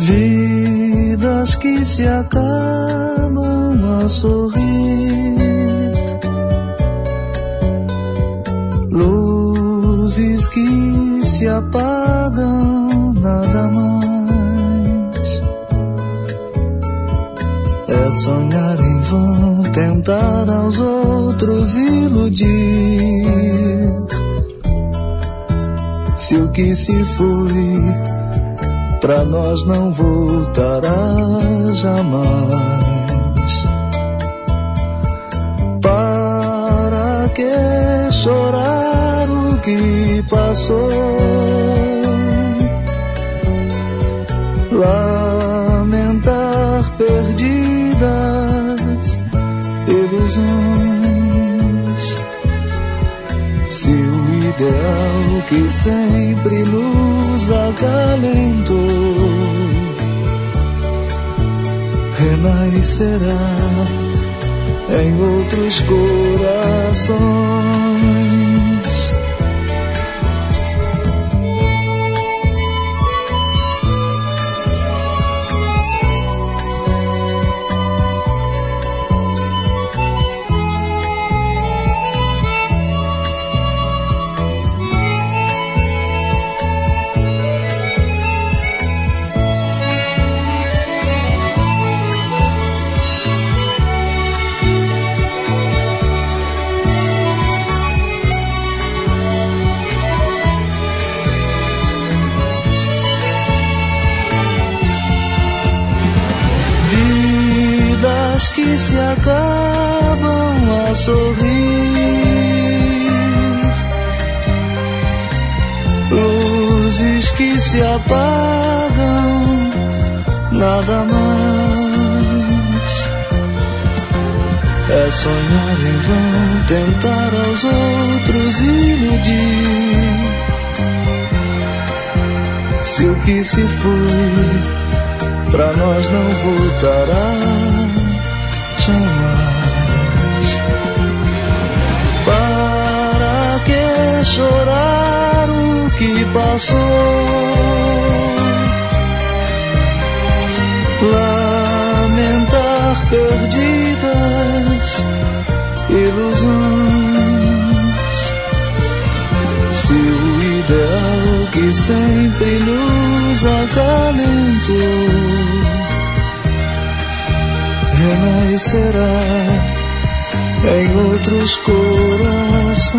Vidas que se acabam a sorrir, luzes que se apagam, nada mais. É sonhar em vão, tentar aos outros iludir. Se o que se foi pra nós não voltará jamais. Para que chorar o que passou? Lamentar perdidas ilusões. Se o ideal que sempre nos acalentou renascerá em outros corações. Que se acabam a sorrir, luzes que se apagam, nada mais. É sonhar em vão, tentar aos outros iludir. Se o que se foi pra nós não voltará jamais. Para que chorar o que passou? Lamentar perdidas ilusões. Se o ideal que sempre nos acalentou renascerá em outros corações.